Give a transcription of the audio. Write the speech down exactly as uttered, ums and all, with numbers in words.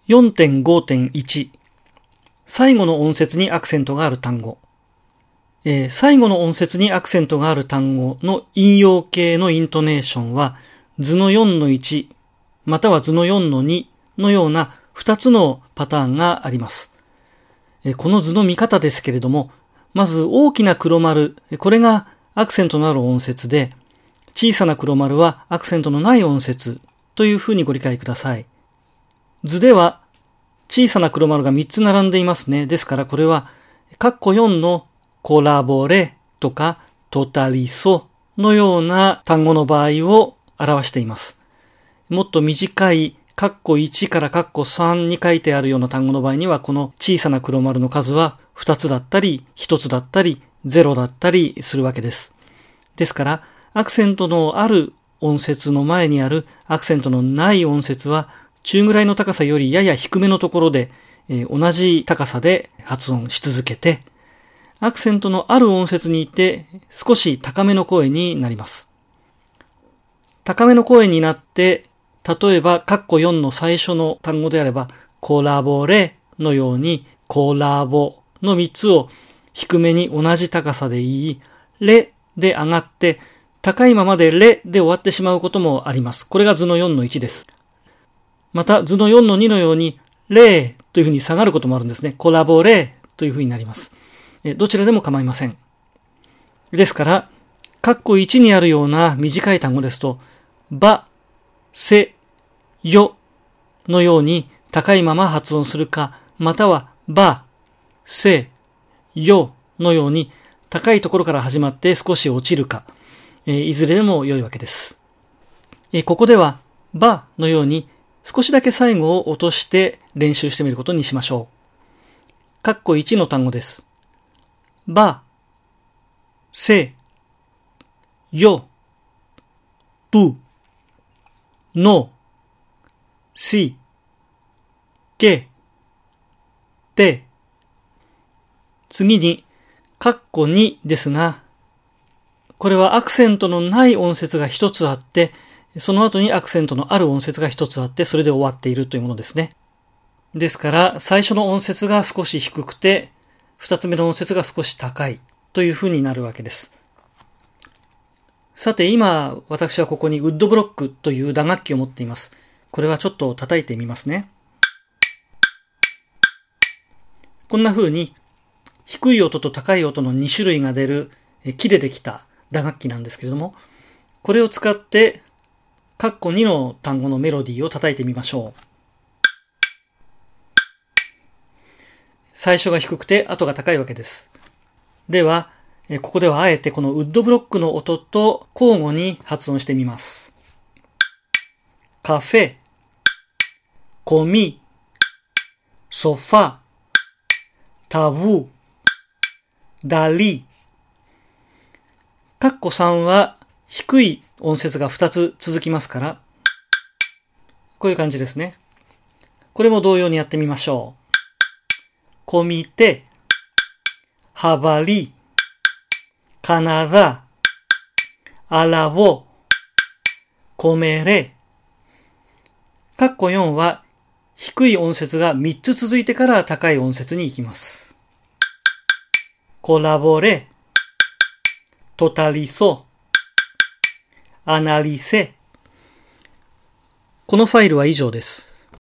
よんてんごてんいち 最後の音節にアクセントがある単語、えー、最後の音節にアクセントがある単語の引用形のイントネーションは図の よんのいち または図の よんのに のようなふたつのパターンがあります。えー、この図の見方ですけれども、まず大きな黒丸、これがアクセントのある音節で、小さな黒丸はアクセントのない音節というふうにご理解ください。図では小さな黒丸がみっつ並んでいますね。ですからこれは、カッコよんのコラボレとかトタリソのような単語の場合を表しています。もっと短いカッコいちからカッコさんに書いてあるような単語の場合には、この小さな黒丸の数はふたつだったり、ひとつだったり、ゼロだったりするわけです。ですから、アクセントのある音節の前にあるアクセントのない音節は、中ぐらいの高さよりやや低めのところで、えー、同じ高さで発音し続けて、アクセントのある音節にいて少し高めの声になります。高めの声になって、例えばカッコよんの最初の単語であれば、コラボレのようにコラボのみっつを低めに同じ高さで言い、レで上がって高いままでレで終わってしまうこともあります。これが図の よんのいち です。また図の よんのに のようにレというふうに下がることもあるんですね。コラボレというふうになります。どちらでも構いません。ですから、カッコいちにあるような短い単語ですと、ば、せ、よのように高いまま発音するか、またはば、せ、よのように高いところから始まって少し落ちるか、いずれでも良いわけです。ここでは、ばのように少しだけ最後を落として練習してみることにしましょう。カッコいちの単語です。ば、せ、よ、と、の、し、け、て。次に、カッコにですが、これはアクセントのない音節が一つあって、その後にアクセントのある音節が一つあって、それで終わっているというものですね。ですから、最初の音節が少し低くて、二つ目の音節が少し高いという風になるわけです。さて今、私はここにウッドブロックという打楽器を持っています。これはちょっと叩いてみますね。こんな風に、低い音と高い音のに種類が出る木でできた打楽器なんですけれども、これを使って、カッコにの単語のメロディーを叩いてみましょう。最初が低くて後が高いわけです。では、ここではあえてこのウッドブロックの音と交互に発音してみます。カフェ、コミ、ソファ、タブ、ダリ。カッコさんは低い音節がふたつ続きますから、こういう感じですね。これも同様にやってみましょう。コミテ、ハバリ、カナダ、アラボ、コメレ。カッコよんは低い音節がみっつ続いてから高い音節に行きます。コラボレ、トタリソ、アナリセ。このファイルは以上です。